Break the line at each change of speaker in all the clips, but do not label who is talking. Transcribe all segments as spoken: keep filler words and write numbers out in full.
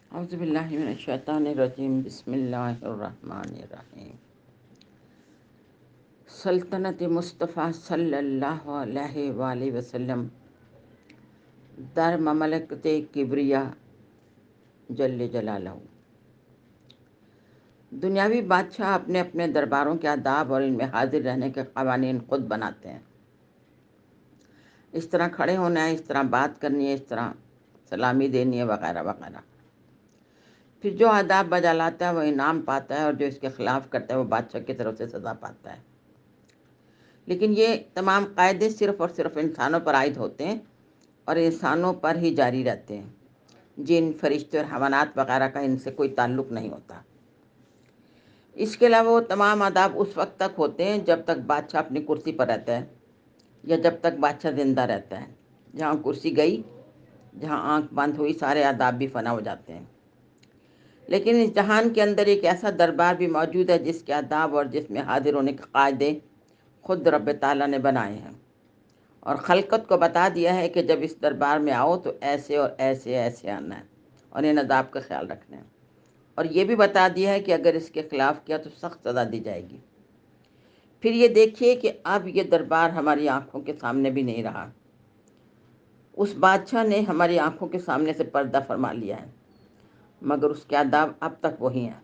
اعوذ باللہ من الشیطان الرجیم، بسم اللہ الرحمن الرحیم۔ سلطنت مصطفیٰ صلی اللہ علیہ وآلہ وسلم در مملکت کبریا جل جلالہ۔ دنیاوی بادشاہ اپنے اپنے درباروں کے آداب اور ان میں حاضر رہنے کے قوانین خود بناتے ہیں۔ اس طرح کھڑے ہونا ہے، اس طرح بات کرنی ہے، اس طرح سلامی دینی ہے، وغیرہ وغیرہ۔ پھر جو آداب بجا لاتا ہے وہ انعام پاتا ہے، اور جو اس کے خلاف کرتا ہے وہ بادشاہ کی طرف سے سزا پاتا ہے۔ لیکن یہ تمام قاعدے صرف اور صرف انسانوں پر عائد ہوتے ہیں اور انسانوں پر ہی جاری رہتے ہیں۔ جن، فرشتے اور حیوانات وغیرہ کا ان سے کوئی تعلق نہیں ہوتا۔ اس کے علاوہ وہ تمام آداب اس وقت تک ہوتے ہیں جب تک بادشاہ اپنی کرسی پر رہتا ہے یا جب تک بادشاہ زندہ رہتا ہے۔ جہاں کرسی گئی، جہاں آنکھ بند ہوئی، سارے آداب بھی فنا ہو جاتے ہیں۔ لیکن اس جہان کے اندر ایک ایسا دربار بھی موجود ہے جس کے آداب اور جس میں حاضر ہونے کے قاعدے خود رب تعالیٰ نے بنائے ہیں، اور خلقت کو بتا دیا ہے کہ جب اس دربار میں آؤ تو ایسے اور ایسے ایسے آنا ہے اور ان آداب کا خیال رکھنا ہے، اور یہ بھی بتا دیا ہے کہ اگر اس کے خلاف کیا تو سخت سزا دی جائے گی۔ پھر یہ دیکھیے کہ اب یہ دربار ہماری آنکھوں کے سامنے بھی نہیں رہا۔ اس بادشاہ نے ہماری آنکھوں کے سامنے سے پردہ فرما لیا ہے، مگر اس کے آداب اب تک وہی ہیں۔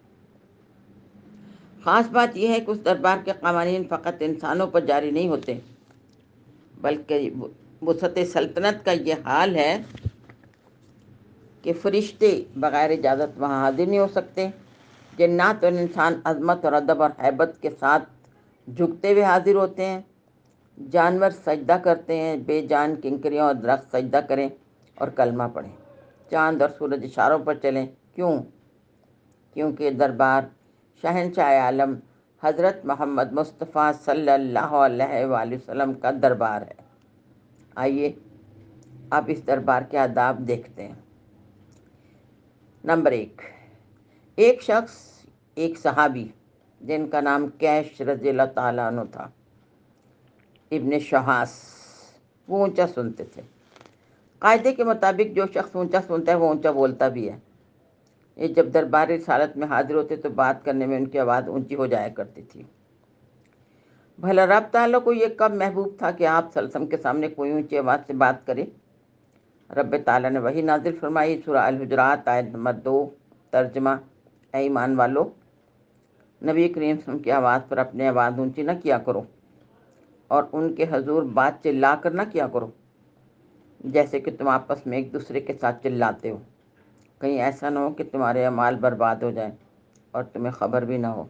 خاص بات یہ ہے کہ اس دربار کے قوانین فقط انسانوں پر جاری نہیں ہوتے، بلکہ وسعت سلطنت کا یہ حال ہے کہ فرشتے بغیر اجازت وہاں حاضر نہیں ہو سکتے۔ جنات اور انسان عظمت اور ادب اور ہیبت کے ساتھ جھکتے ہوئے حاضر ہوتے ہیں۔ جانور سجدہ کرتے ہیں، بے جان کنکریاں اور درخت سجدہ کریں اور کلمہ پڑھیں۔ چاند اور سورج اشاروں پر چلیں۔ کیوں؟ کیونکہ دربار شہنشاہ عالم حضرت محمد مصطفیٰ صلی اللہ علیہ وآلہ وسلم کا دربار ہے۔ آئیے اب اس دربار کے آداب دیکھتے ہیں۔ نمبر ایک، ایک شخص، ایک صحابی جن کا نام کیش رضی اللہ تعالیٰ عنہ تھا، ابن شہاس، وہ اونچا سنتے تھے۔ قاعدے کے مطابق جو شخص اونچا سنتا ہے وہ اونچا بولتا بھی ہے۔ یہ جب درباری رسالت میں حاضر ہوتے تو بات کرنے میں ان کی آواز اونچی ہو جایا کرتی تھی۔ بھلا رب تعالیٰ کو یہ کب محبوب تھا کہ آپ صلی اللہ علیہ وسلم کے سامنے کوئی اونچی آواز سے بات کرے؟ رب تعالیٰ نے وحی نازل فرمائی، سورہ الحجرات آیت نمبر دو، ترجمہ: اے ایمان والو، نبی کریم صلی اللہ علیہ وسلم کی آواز پر اپنی آواز اونچی نہ کیا کرو، اور ان کے حضور بات چلا کر نہ کیا کرو جیسے کہ تم آپس میں ایک دوسرے کے ساتھ چلاتے ہو، کہیں ایسا نہ ہو کہ تمہارے اعمال برباد ہو جائیں اور تمہیں خبر بھی نہ ہو۔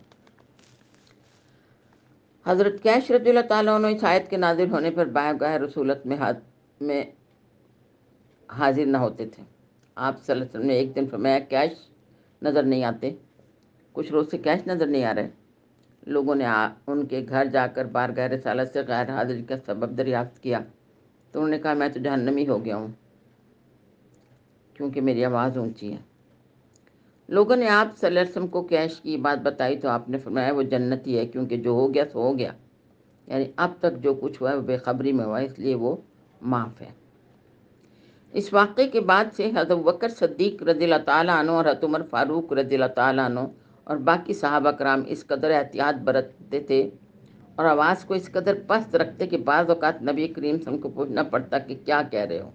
حضرت کیش رضی اللہ تعالیٰ عنہ اس آیت کے نازل ہونے پر بارگاہ رسولت میں میں حاضر نہ ہوتے تھے۔ آپ صلی اللہ علیہ وسلم نے ایک دن فرمایا، کیش نظر نہیں آتے؟ کچھ روز سے کیش نظر نہیں آ رہے۔ لوگوں نے ان کے گھر جا کر بارگاہ رسالت سے غیر حاضری کا سبب دریافت کیا تو انہوں نے کہا، میں تو جہنمی ہو گیا ہوں کیونکہ میری آواز اونچی ہے۔ لوگوں نے آپ صلی اللہ علیہ وسلم کو کیش کی بات بتائی تو آپ نے فرمایا، وہ جنتی ہے، کیونکہ جو ہو گیا سو ہو گیا، یعنی اب تک جو کچھ ہوا ہے وہ بے خبری میں ہوا ہے، اس لیے وہ معاف ہے۔ اس واقعے کے بعد سے حضرت بکر صدیق رضی اللہ تعالیٰ عنہ اور حضرت عمر فاروق رضی اللہ تعالیٰ عنہ اور باقی صحابہ کرام اس قدر احتیاط برتتے تھے اور آواز کو اس قدر پست رکھتے کہ بعض اوقات نبی کریم صلی اللہ علیہ وسلم کو پوچھنا پڑتا کہ کیا کہہ رہے ہو۔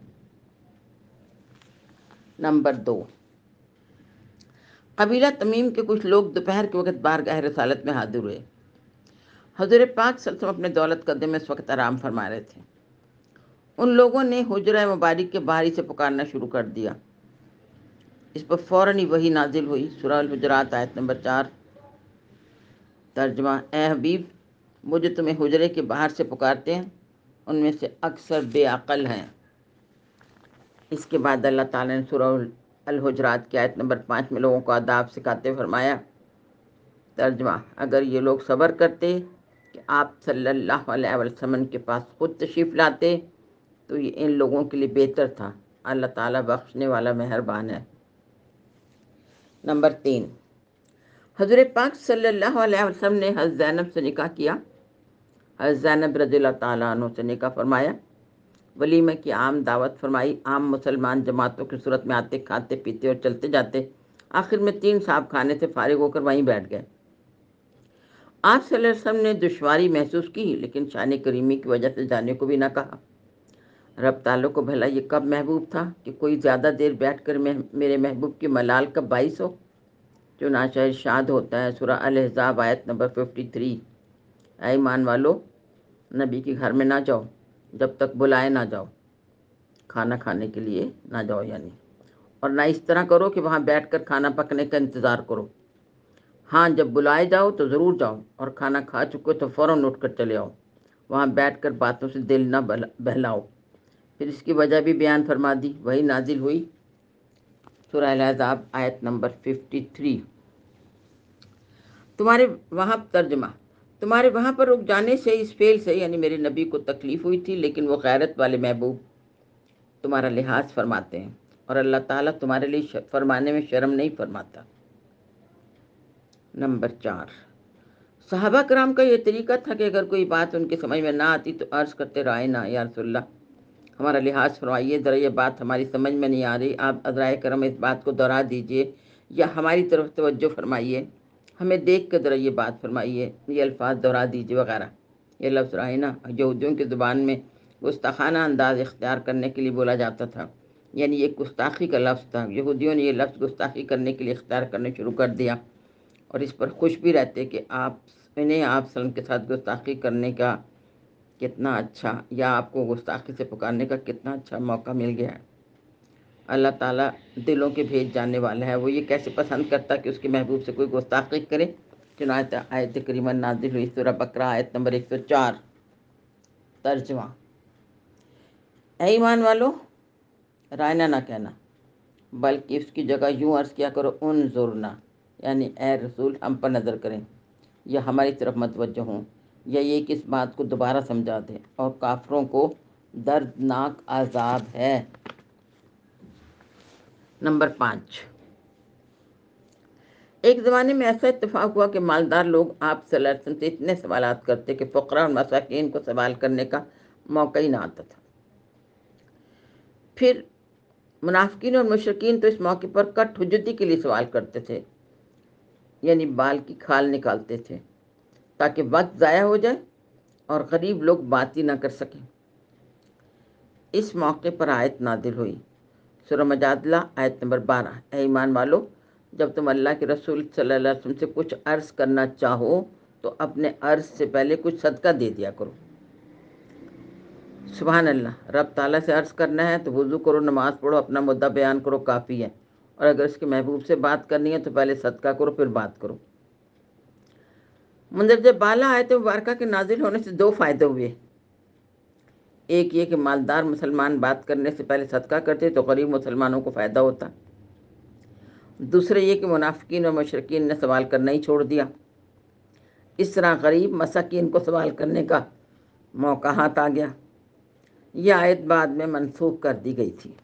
نمبر دو، قبیلہ تمیم کے کچھ لوگ دوپہر کے وقت بارگاہ رسالت میں حاضر ہوئے۔ حضور پاک صلی اللہ علیہ وسلم اپنے دولت قدے میں اس وقت آرام فرما رہے تھے۔ ان لوگوں نے حجرہ مبارک کے باہر سے پکارنا شروع کر دیا۔ اس پر فوراً ہی وحی نازل ہوئی، سورہ الحجرات آیت نمبر چار، ترجمہ: اے حبیب، وہ جو تمہیں حجرے کے باہر سے پکارتے ہیں ان میں سے اکثر بے عقل ہیں۔ اس کے بعد اللہ تعالیٰ نے سورہ الحجرات کی آیت نمبر پانچ میں لوگوں کو آداب سکھاتے فرمایا، ترجمہ: اگر یہ لوگ صبر کرتے کہ آپ صلی اللہ علیہ وسلم کے پاس خود تشریف لاتے تو یہ ان لوگوں کے لیے بہتر تھا۔ اللہ تعالیٰ بخشنے والا مہربان ہے۔ نمبر تین، حضرت پاک صلی اللہ علیہ وسلم نے حضرت زینب سے نکاح کیا۔ حضرت زینب رضی اللہ تعالیٰ عنہ سے نکاح فرمایا، ولیمہ کی عام دعوت فرمائی، عام مسلمان جماعتوں کی صورت میں آتے، کھاتے پیتے اور چلتے جاتے، آخر میں تین صاحب خانے سے فارغ ہو کر وہیں بیٹھ گئے۔ آپ صلی اللہ علیہ وسلم نے دشواری محسوس کی، لیکن شان کریمی کی وجہ سے جانے کو بھی نہ کہا۔ رب تعالیٰ کو بھلا یہ کب محبوب تھا کہ کوئی زیادہ دیر بیٹھ کر میرے محبوب کی ملال کا باعث ہو؟ چنانچہ ارشاد ہوتا ہے سورہ الاحزاب آیت نمبر ترپن، اے ایمان والو، نبی کے گھر میں نہ جاؤ جب تک بلائے نہ جاؤ، کھانا کھانے کے لیے نہ جاؤ یعنی، اور نہ اس طرح کرو کہ وہاں بیٹھ کر کھانا پکنے کا انتظار کرو۔ ہاں، جب بلائے جاؤ تو ضرور جاؤ، اور کھانا کھا چکے تو فوراً اٹھ کر چلے آؤ، وہاں بیٹھ کر باتوں سے دل نہ بہلاؤ۔ پھر اس کی وجہ بھی بیان فرما دی، وہی نازل ہوئی سورہ الاحزاب آیت نمبر ترپن۔ تمہارے وہاں ترجمہ تمہارے وہاں پر رک جانے سے اس فعل سے یعنی میرے نبی کو تکلیف ہوئی تھی، لیکن وہ غیرت والے محبوب تمہارا لحاظ فرماتے ہیں، اور اللہ تعالیٰ تمہارے لیے فرمانے میں شرم نہیں فرماتا۔ نمبر چار، صحابہ کرام کا یہ طریقہ تھا کہ اگر کوئی بات ان کے سمجھ میں نہ آتی تو عرض کرتے، رائے نہ یا رسول اللہ، ہمارا لحاظ فرمائیے، ذرا یہ بات ہماری سمجھ میں نہیں آ رہی، آپ ازرائے کرم اس بات کو دہرا دیجئے یا ہماری طرف توجہ فرمائیے، ہمیں دیکھ کر ذرا یہ بات فرمائیے، یہ الفاظ دہرا دیجئے وغیرہ۔ یہ لفظ رائنا یہودیوں کی زبان میں گستاخانہ انداز اختیار کرنے کے لیے بولا جاتا تھا، یعنی یہ گستاخی کا لفظ تھا۔ یہودیوں نے یہ لفظ گستاخی کرنے کے لیے اختیار کرنا شروع کر دیا، اور اس پر خوش بھی رہتے کہ آپ انہیں آپ صلی اللہ علیہ وسلم کے ساتھ گستاخی کرنے کا کتنا اچھا، یا آپ کو گستاخی سے پکارنے کا کتنا اچھا موقع مل گیا ہے۔ اللہ تعالیٰ دلوں کے بھیج جاننے والا ہے، وہ یہ کیسے پسند کرتا کہ اس کے محبوب سے کوئی گستاخی کرے۔ چنانچہ آیت کریمہ نازل ہوئی سورہ بقرہ آیت نمبر ایک سو چار۔ ترجمہ، اے ایمان والو، رائنا نہ کہنا، بلکہ اس کی جگہ یوں عرض کیا کرو، انظرنا، یعنی اے رسول ہم پر نظر کریں، یا ہماری طرف متوجہ ہوں، یا یہ کہ اس بات کو دوبارہ سمجھا دیں، اور کافروں کو دردناک عذاب ہے۔ نمبر پانچ، ایک زمانے میں ایسا اتفاق ہوا کہ مالدار لوگ آپ صلی اللہ علیہ وسلم سے اتنے سوالات کرتے کہ فقراء اور مساکین کو سوال کرنے کا موقع ہی نہ آتا تھا۔ پھر منافقین اور مشرکین تو اس موقع پر کٹ حجتی کے لیے سوال کرتے تھے، یعنی بال کی کھال نکالتے تھے تاکہ وقت ضائع ہو جائے اور غریب لوگ بات ہی نہ کر سکیں۔ اس موقع پر آیت نازل ہوئی سورہ مجادلہ آیت نمبر بارہ، اے ایمان والو، جب تم اللہ کے رسول صلی اللہ علیہ وسلم سے کچھ عرض کرنا چاہو تو اپنے عرض سے پہلے کچھ صدقہ دے دیا کرو۔ سبحان اللہ، رب تعالیٰ سے عرض کرنا ہے تو وضو کرو، نماز پڑھو، اپنا مدعا بیان کرو، کافی ہے، اور اگر اس کے محبوب سے بات کرنی ہے تو پہلے صدقہ کرو پھر بات کرو۔ مندرجہ بالا آیت مبارکہ کے نازل ہونے سے دو فائدے ہوئے، ایک یہ کہ مالدار مسلمان بات کرنے سے پہلے صدقہ کرتے تو غریب مسلمانوں کو فائدہ ہوتا، دوسرے یہ کہ منافقین اور مشرکین نے سوال کرنا ہی چھوڑ دیا، اس طرح غریب مساکین کو سوال کرنے کا موقع ہاتھ آ گیا۔ یہ آیت بعد میں منسوخ کر دی گئی تھی۔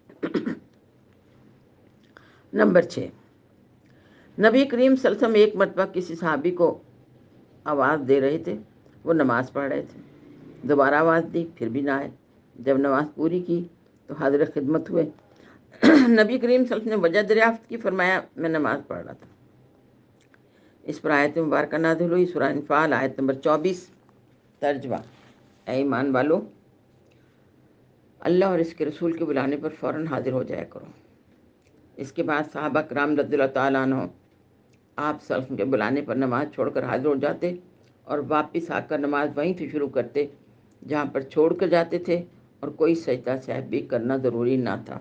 نمبر چھ، نبی کریم صلی اللہ علیہ وسلم ایک مرتبہ کسی صحابی کو آواز دے رہے تھے، وہ نماز پڑھ رہے تھے، دوبارہ آواز دی پھر بھی نہ آئے، جب نماز پوری کی تو حاضر خدمت ہوئے، نبی کریم صلی اللہ علیہ وسلم نے وجہ دریافت کی، فرمایا میں نماز پڑھ رہا تھا۔ اس پر آیت مبارکہ نازل ہوئی سورہ انفال آیت نمبر چوبیس۔ ترجمہ، اے ایمان والو، اللہ اور اس کے رسول کے بلانے پر فوراً حاضر ہو جایا کرو۔ اس کے بعد صحابہ کرام رضی اللہ تعالیٰ عنہ آپ صلی اللہ علیہ وسلم کے بلانے پر نماز چھوڑ کر حاضر ہو جاتے اور واپس آ کر نماز وہیں سے شروع کرتے جہاں پر چھوڑ کر جاتے تھے، اور کوئی سجدہ سہو بھی کرنا ضروری نہ تھا۔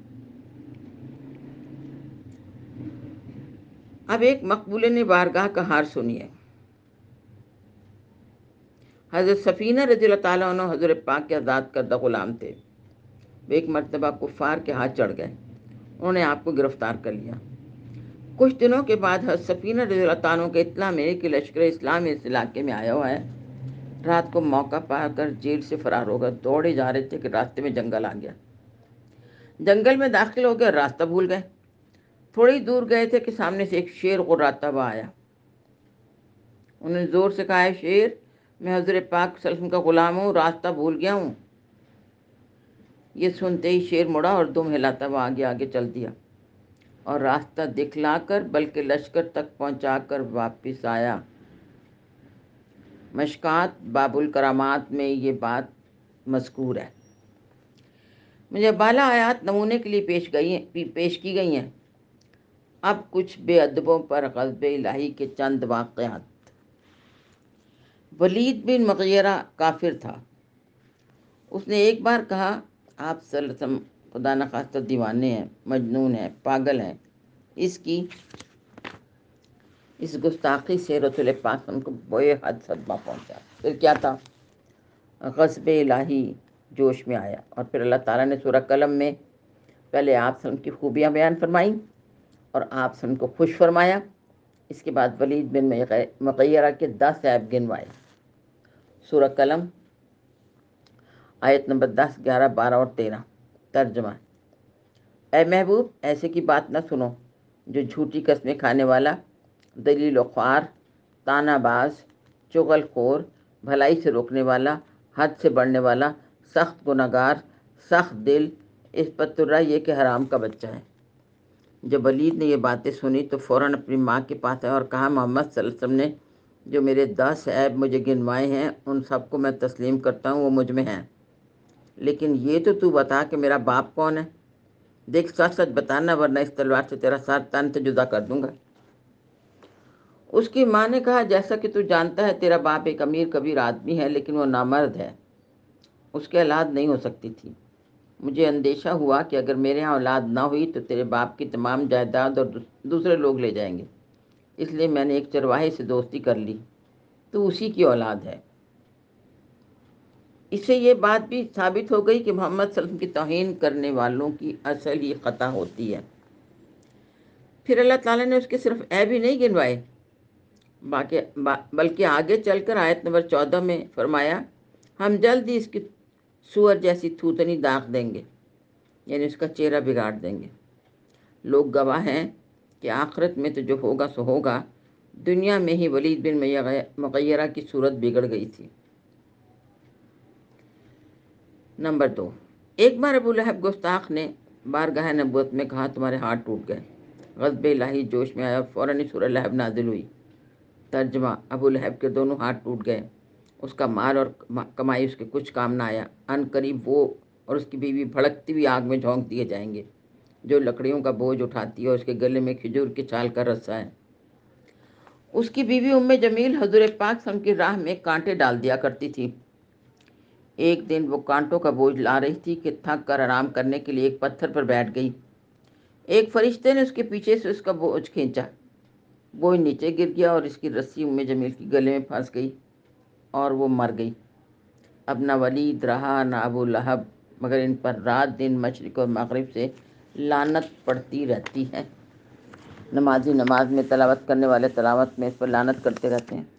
اب ایک مقبول نے بارگاہ کا حال سنیے۔ حضرت سفینہ رضی اللہ تعالیٰ عنہ حضرت پاک کے آزاد کردہ غلام تھے، وہ ایک مرتبہ کفار کے ہاتھ چڑھ گئے، انہوں نے آپ کو گرفتار کر لیا۔ کچھ دنوں کے بعد حضرت سفینہ رضی اللہ تعالیٰ عنہ کو اطلاع ملی کہ لشکر اسلام اس علاقے میں آیا ہوا ہے۔ رات کو موقع پا کر جیل سے فرار ہو گئے، دوڑے جا رہے تھے کہ راستے میں جنگل آ گیا، جنگل میں داخل ہو گئے، راستہ بھول گئے، تھوڑی دور گئے تھے کہ سامنے سے ایک شیر غراتا ہوا آیا، انہوں نے زور سے کہا، ہے شیر، میں حضرت پاک صلی اللہ علیہ وسلم کا غلام ہوں، راستہ بھول گیا ہوں۔ یہ سنتے ہی شیر مڑا اور دم ہلاتا ہوا آگے آگے چل دیا۔ اور راستہ دکھلا کر بلکہ لشکر تک پہنچا کر واپس آیا۔ مشکات باب الکرامات میں یہ بات مذکور ہے۔ مجھے بالا آیات نمونے کے لیے پیش گئی ہیں پیش کی گئی ہیں۔ اب کچھ بے ادبوں پر غضب الہی کے چند واقعات۔ ولید بن مغیرہ کافر تھا۔ اس نے ایک بار کہا، آپ صلی اللہ علیہ وسلم خدا نخواستہ دیوانے ہیں، مجنون ہیں، پاگل ہیں۔ اس کی اس گستاخی سے رسول پاک ان کو بے حد صدمہ پہنچا۔ پھر کیا تھا؟ غضب الہی جوش میں آیا، اور پھر اللہ تعالیٰ نے سورہ قلم میں پہلے آپ صلی اللہ علیہ وسلم کی خوبیاں بیان فرمائیں اور آپ صلی اللہ علیہ وسلم کو خوش فرمایا۔ اس کے بعد ولید بن مغیرہ کے دس عیب گنوائے۔ سورہ قلم آیت نمبر دس، گیارہ، بارہ اور تیرہ۔ ترجمہ: اے محبوب، ایسے کی بات نہ سنو جو جھوٹی قسمیں کھانے والا، دلیل و خوار، تانا باز، چغل خور، بھلائی سے روکنے والا، حد سے بڑھنے والا، سخت گناہگار، سخت دل، اس پر ترا یہ کہ حرام کا بچہ ہے۔ جب ولید نے یہ باتیں سنی تو فوراً اپنی ماں کے پاس آیا اور کہا، محمد صلی اللہ علیہ وسلم نے جو میرے دس عیب مجھے گنوائے ہیں ان سب کو میں تسلیم کرتا ہوں، وہ مجھ میں ہیں، لیکن یہ تو تو بتا کہ میرا باپ کون ہے؟ دیکھ، سچ سچ بتانا ورنہ اس تلوار سے تیرا سر تن سے جدا کر دوں گا۔ اس کی ماں نے کہا، جیسا کہ تو جانتا ہے تیرا باپ ایک امیر کبیر آدمی ہے، لیکن وہ نامرد ہے، اس کے اولاد نہیں ہو سکتی تھی۔ مجھے اندیشہ ہوا کہ اگر میرے ہاں اولاد نہ ہوئی تو تیرے باپ کی تمام جائیداد اور دوسرے لوگ لے جائیں گے، اس لیے میں نے ایک چرواہے سے دوستی کر لی، تو اسی کی اولاد ہے۔ اس سے یہ بات بھی ثابت ہو گئی کہ محمد صلی اللہ علیہ وسلم کی توہین کرنے والوں کی اصل ہی خطا ہوتی ہے۔ پھر اللہ تعالیٰ نے اس کے صرف عیب ہی نہیں گنوائے بلکہ آگے چل کر آیت نمبر چودہ میں فرمایا، ہم جلد ہی اس کی سور جیسی تھوتنی داغ دیں گے، یعنی اس کا چہرہ بگاڑ دیں گے۔ لوگ گواہ ہیں کہ آخرت میں تو جو ہوگا سو ہوگا، دنیا میں ہی ولید بن مغیرہ کی صورت بگڑ گئی تھی۔ نمبر دو، ایک بار ابو لہب گستاخ نے بارگاہ نبوت میں کہا، تمہارے ہاتھ ٹوٹ گئے۔ غضب الہی جوش میں آیا، فوراً ہی سورہ لہب نازل ہوئی۔ ترجمہ: ابو لہب کے دونوں ہاتھ ٹوٹ گئے، اس کا مال اور کمائی اس کے کچھ کام نہ آیا۔ ان قریب وہ اور اس کی بیوی بھڑکتی ہوئی آگ میں جھونک دیے جائیں گے، جو لکڑیوں کا بوجھ اٹھاتی ہے اور اس کے گلے میں کھجور کی چھال کا رسہ ہے۔ اس کی بیوی ام جمیل حضور پاک صلی اللہ علیہ وسلم کی راہ میں کانٹے ڈال دیا کرتی تھی۔ ایک دن وہ کانٹوں کا بوجھ لا رہی تھی کہ تھک کر آرام کرنے کے لیے ایک پتھر پر بیٹھ گئی۔ ایک فرشتے نے اس کے پیچھے سے اس کا بوجھ کھینچا، بوجھ نیچے گر گیا اور اس کی رسی ام جمیل کی گلے میں پھنس گئی اور وہ مر گئی۔ اب نہ ولید رہا نہ ابو لہب، مگر ان پر رات دن مشرق اور مغرب سے لعنت پڑتی رہتی ہے۔ نمازی نماز میں تلاوت کرنے والے تلاوت میں اس پر لعنت کرتے رہتے ہیں۔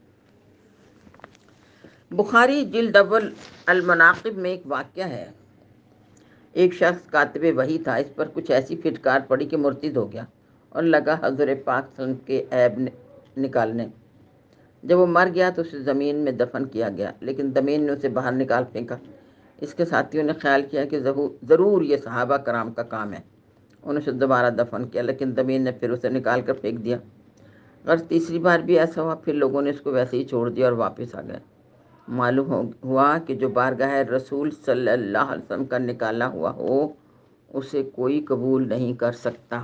بخاری جلد اول المناقب میں ایک واقعہ ہے۔ ایک شخص کاتب وحی تھا، اس پر کچھ ایسی پھٹکار پڑی کہ مرتد ہو گیا اور لگا حضور پاک صلی اللہ علیہ وسلم کے عیب نکالنے۔ جب وہ مر گیا تو اسے زمین میں دفن کیا گیا، لیکن زمین نے اسے باہر نکال پھینکا۔ اس کے ساتھیوں نے خیال کیا کہ ضرور یہ صحابہ کرام کا کام ہے، انہوں نے اسے دوبارہ دفن کیا، لیکن زمین نے پھر اسے نکال کر پھینک دیا۔ غرض تیسری بار بھی ایسا ہوا، پھر لوگوں نے اس کو ویسے ہی چھوڑ دیا اور واپس آ گئے۔ معلوم ہوا کہ جو بارگاہ رسول صلی اللہ علیہ وسلم کا نکالا ہوا ہو اسے کوئی قبول نہیں کر سکتا۔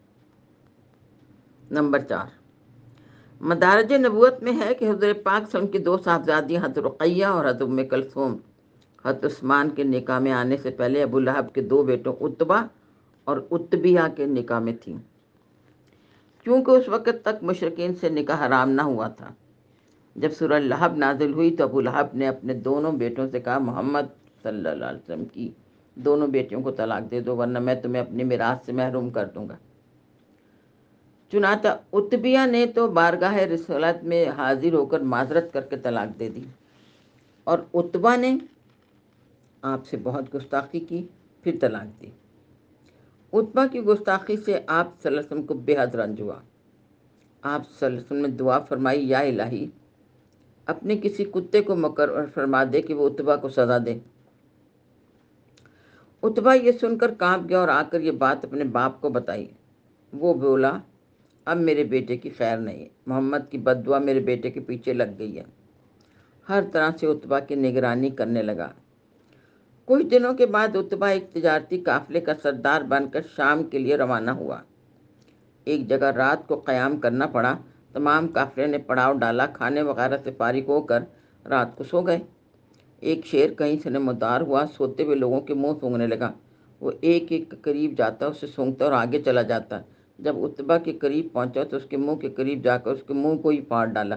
نمبر چار، مدارج نبوت میں ہے کہ حضور پاک صلی اللہ علیہ وسلم کی دو صاحبزادیاں حضرت رقیہ اور حضرت ام کلثوم حضرت عثمان کے نکاح میں آنے سے پہلے ابو لہب کے دو بیٹوں عتبہ اور عتبیہ کے نکاح میں تھیں۔ کیونکہ اس وقت تک مشرکین سے نکاح حرام نہ ہوا تھا، جب سورہ لہب نازل ہوئی تو ابو لہب نے اپنے دونوں بیٹوں سے کہا، محمد صلی اللہ علیہ وسلم کی دونوں بیٹیوں کو طلاق دے دو ورنہ میں تمہیں اپنی میراث سے محروم کر دوں گا۔ چنانچہ عتبیہ نے تو بارگاہ رسالت میں حاضر ہو کر معذرت کر کے طلاق دے دی، اور عتبہ نے آپ سے بہت گستاخی کی، پھر طلاق دی۔ عتبہ کی گستاخی سے آپ صلی اللہ علیہ وسلم کو بے حد رنج ہوا۔ آپ صلی اللہ علیہ وسلم نے دعا فرمائی، یا الہی اپنے کسی کتے کو مقرر فرما دے کہ وہ عتبہ کو سزا دے۔ عتبہ یہ سن کر کانپ گیا اور آ کر یہ بات اپنے باپ کو بتائی۔ وہ بولا اب میرے بیٹے کی خیر نہیں ہے، محمد کی بد دعا میرے بیٹے کے پیچھے لگ گئی ہے۔ ہر طرح سے عتبہ کی نگرانی کرنے لگا۔ کچھ دنوں کے بعد عتبہ ایک تجارتی قافلے کا سردار بن کر شام کے لیے روانہ ہوا۔ ایک جگہ رات کو قیام کرنا پڑا۔ تمام قافلے نے پڑاؤ ڈالا، کھانے وغیرہ سے فارغ ہو کر رات کو سو گئے۔ ایک شیر کہیں سے نمودار ہوا، سوتے ہوئے لوگوں کے منہ سونگھنے لگا۔ وہ ایک ایک کے قریب جاتا، اسے سونگتا اور آگے چلا جاتا۔ جب عتبہ کے قریب پہنچا تو اس کے منہ کے قریب جا کر اس کے منہ کو ہی پھاڑ ڈالا۔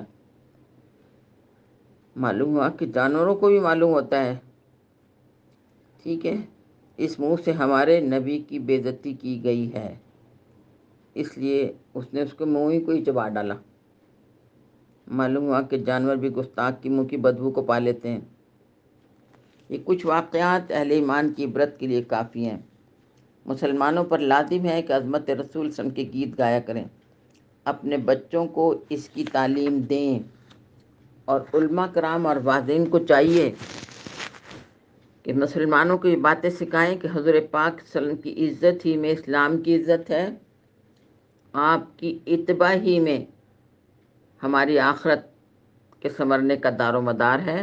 معلوم ہوا کہ جانوروں کو بھی معلوم ہوتا ہے، ٹھیک ہے، اس منہ سے ہمارے نبی کی بے عزتی کی گئی ہے، اس لیے اس نے اس کے منہ ہی کو ہی چبا ڈالا۔ معلوم ہوا کہ جانور بھی گستاخ کی منہ کی بدبو کو پا لیتے ہیں۔ یہ کچھ واقعات اہل ایمان کی عبرت کے لیے کافی ہیں۔ مسلمانوں پر لازم ہے کہ عظمت رسول صلی اللہ علیہ وسلم کے گیت گایا کریں، اپنے بچوں کو اس کی تعلیم دیں، اور علماء کرام اور واعظین کو چاہیے کہ مسلمانوں کو یہ باتیں سکھائیں کہ حضور پاک صلی اللہ علیہ وسلم کی عزت ہی میں اسلام کی عزت ہے، آپ کی اتباع ہی میں ہماری آخرت کے سنورنے کا دار و مدار ہے۔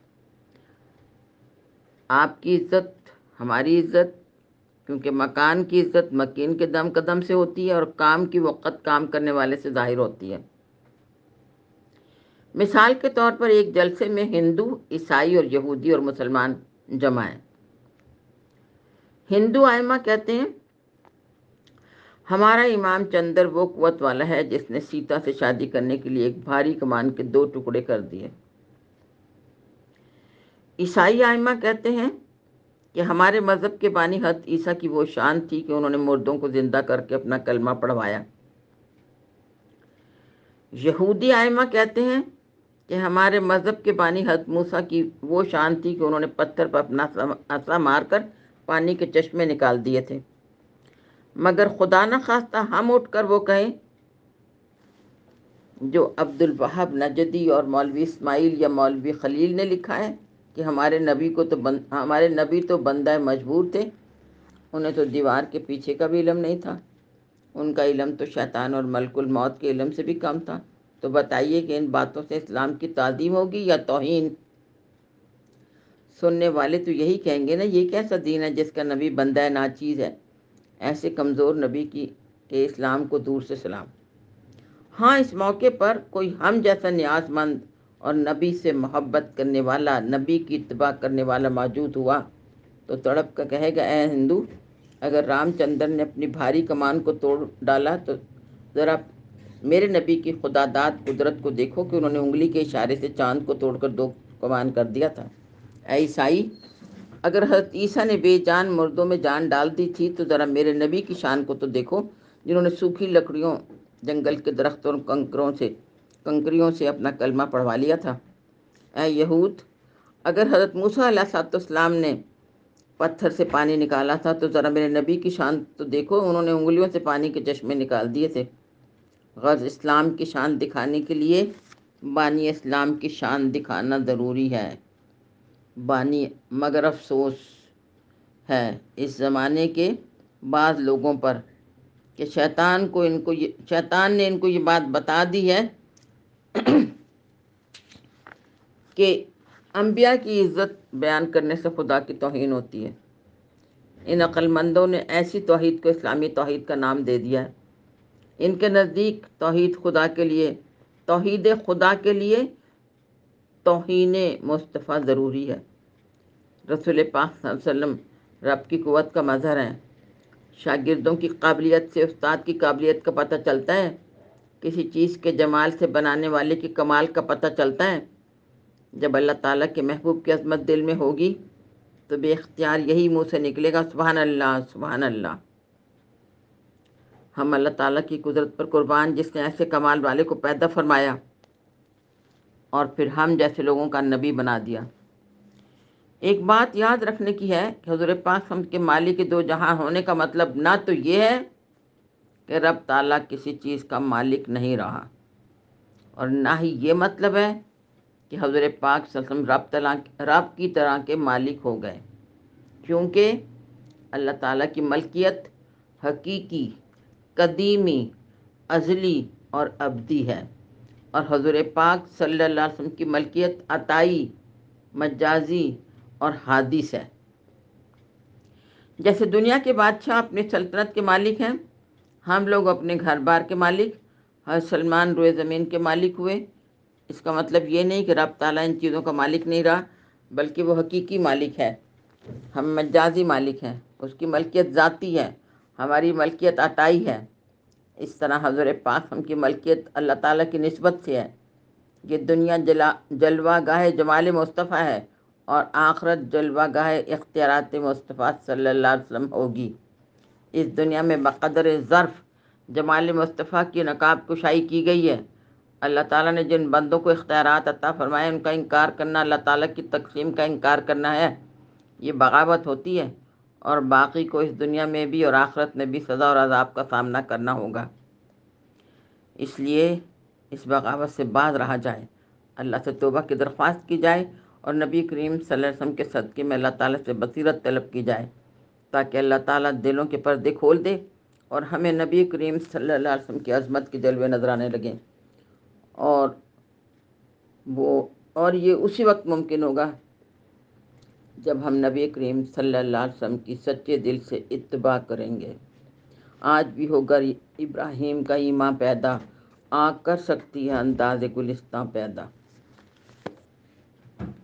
آپ کی عزت ہماری عزت، کیونکہ مکان کی عزت مکین کے دم قدم سے ہوتی ہے، اور کام کی وقت کام کرنے والے سے ظاہر ہوتی ہے۔ مثال کے طور پر ایک جلسے میں ہندو، عیسائی اور یہودی اور مسلمان جمع ہیں۔ ہندو ائمہ کہتے ہیں ہمارا امام چندر وہ قوت والا ہے جس نے سیتا سے شادی کرنے کے لیے ایک بھاری کمان کے دو ٹکڑے کر دیے۔ عیسائی ائمہ کہتے ہیں کہ ہمارے مذہب کے بانی حضرت عیسیٰ کی وہ شان تھی کہ انہوں نے مردوں کو زندہ کر کے اپنا کلمہ پڑھوایا۔ یہودی ائمہ کہتے ہیں کہ ہمارے مذہب کے بانی حضرت موسیٰ کی وہ شان تھی کہ انہوں نے پتھر پر اپنا عصا مار کر پانی کے چشمے نکال دیے تھے۔ مگر خدا نہ خواستہ ہم اٹھ کر وہ کہیں جو عبد الوہاب نجدی اور مولوی اسماعیل یا مولوی خلیل نے لکھا ہے کہ ہمارے نبی کو تو بند ہمارے نبی تو بندہ مجبور تھے، انہیں تو دیوار کے پیچھے کا بھی علم نہیں تھا، ان کا علم تو شیطان اور ملک الموت کے علم سے بھی کم تھا۔ تو بتائیے کہ ان باتوں سے اسلام کی تعظیم ہوگی یا توہین؟ سننے والے تو یہی کہیں گے نا، یہ کیسا دین ہے جس کا نبی بندہ ناچیز ہے؟ ایسے کمزور نبی کی کے اسلام کو دور سے سلام۔ ہاں، اس موقع پر کوئی ہم جیسا نیاز مند اور نبی سے محبت کرنے والا، نبی کی اتباع کرنے والا موجود ہوا تو تڑپ کر کہے گا، اے ہندو، اگر رام چندر نے اپنی بھاری کمان کو توڑ ڈالا تو ذرا میرے نبی کی خدا داد قدرت کو دیکھو کہ انہوں نے انگلی کے اشارے سے چاند کو توڑ کر دو کمان کر دیا تھا۔ اے عیسائی، اگر حضرت عیسیٰ نے بے جان مردوں میں جان ڈال دی تھی تو ذرا میرے نبی کی شان کو تو دیکھو جنہوں نے سوکھی لکڑیوں، جنگل کے درختوں اور کنکروں سے کنکریوں سے اپنا کلمہ پڑھوا لیا تھا۔ اے یہود، اگر حضرت موسیٰ علیہ السلام نے پتھر سے پانی نکالا تھا تو ذرا میرے نبی کی شان تو دیکھو، انہوں نے انگلیوں سے پانی کے چشمے نکال دیے تھے۔ غرض اسلام کی شان دکھانے کے لیے بانی اسلام کی شان دکھانا ضروری ہے۔ بانی مگر افسوس ہے اس زمانے کے بعض لوگوں پر کہ شیطان کو ان کو یہ شیطان نے ان کو یہ بات بتا دی ہے کہ انبیاء کی عزت بیان کرنے سے خدا کی توہین ہوتی ہے۔ ان عقل مندوں نے ایسی توحید کو اسلامی توحید کا نام دے دیا ہے۔ ان کے نزدیک توحید خدا کے لیے توحید خدا کے لیے توہین مصطفیٰ ضروری ہے۔ رسول پاک صلی اللہ علیہ وسلم رب کی قوت کا مظہر ہیں۔ شاگردوں کی قابلیت سے استاد کی قابلیت کا پتہ چلتا ہے، کسی چیز کے جمال سے بنانے والے کی کمال کا پتہ چلتا ہے۔ جب اللہ تعالیٰ کے محبوب کی عظمت دل میں ہوگی تو بے اختیار یہی منہ سے نکلے گا، سبحان اللہ، سبحان اللہ۔ ہم اللہ تعالیٰ کی قدرت پر قربان جس نے ایسے کمال والے کو پیدا فرمایا اور پھر ہم جیسے لوگوں کا نبی بنا دیا۔ ایک بات یاد رکھنے کی ہے کہ حضور پاک ہم کے مالک دو جہاں ہونے کا مطلب نہ تو یہ ہے کہ رب تعالیٰ کسی چیز کا مالک نہیں رہا، اور نہ ہی یہ مطلب ہے کہ حضور پاک صلی اللہ علیہ وسلم رب تعالیٰ رب کی طرح کے مالک ہو گئے، کیونکہ اللہ تعالیٰ کی ملکیت حقیقی قدیمی، ازلی اور ابدی ہے، اور حضور پاک صلی اللہ علیہ وسلم کی ملکیت عطائی، مجازی اور حادث ہے۔ جیسے دنیا کے بادشاہ اپنی سلطنت کے مالک ہیں، ہم لوگ اپنے گھر بار کے مالک، ہر سلمان روئے زمین کے مالک ہوئے۔ اس کا مطلب یہ نہیں کہ رب تعالیٰ ان چیزوں کا مالک نہیں رہا، بلکہ وہ حقیقی مالک ہے، ہم مجازی مالک ہیں، اس کی ملکیت ذاتی ہے، ہماری ملکیت عطائی ہے۔ اس طرح حضور پاک ہم کی ملکیت اللہ تعالیٰ کی نسبت سے ہے۔ یہ دنیا جلا جلوہ گاہ جمال مصطفیٰ ہے، اور آخرت جلوہ گاہ اختیارات مصطفیٰ صلی اللہ علیہ وسلم ہوگی۔ اس دنیا میں بقدر ظرف جمال مصطفیٰ کی نقاب کشائی کی گئی ہے۔ اللہ تعالیٰ نے جن بندوں کو اختیارات عطا فرمائے، ان کا انکار کرنا اللہ تعالیٰ کی تقسیم کا انکار کرنا ہے، یہ بغاوت ہوتی ہے، اور باقی کو اس دنیا میں بھی اور آخرت میں بھی سزا اور عذاب کا سامنا کرنا ہوگا۔ اس لیے اس بغاوت سے باز رہا جائے، اللہ سے توبہ کی درخواست کی جائے، اور نبی کریم صلی اللہ علیہ وسلم کے صدقے میں اللہ تعالیٰ سے بصیرت طلب کی جائے، تاکہ اللہ تعالیٰ دلوں کے پردے کھول دے اور ہمیں نبی کریم صلی اللہ علیہ وسلم کی عظمت کے جلوے نظر آنے لگیں، اور وہ اور یہ اسی وقت ممکن ہوگا جب ہم نبی کریم صلی اللہ علیہ وسلم کی سچے دل سے اتباع کریں گے۔ آج بھی ہوگا ابراہیم کا ایمان پیدا، آنکھ کر سکتی ہے انداز گلستاں پیدا۔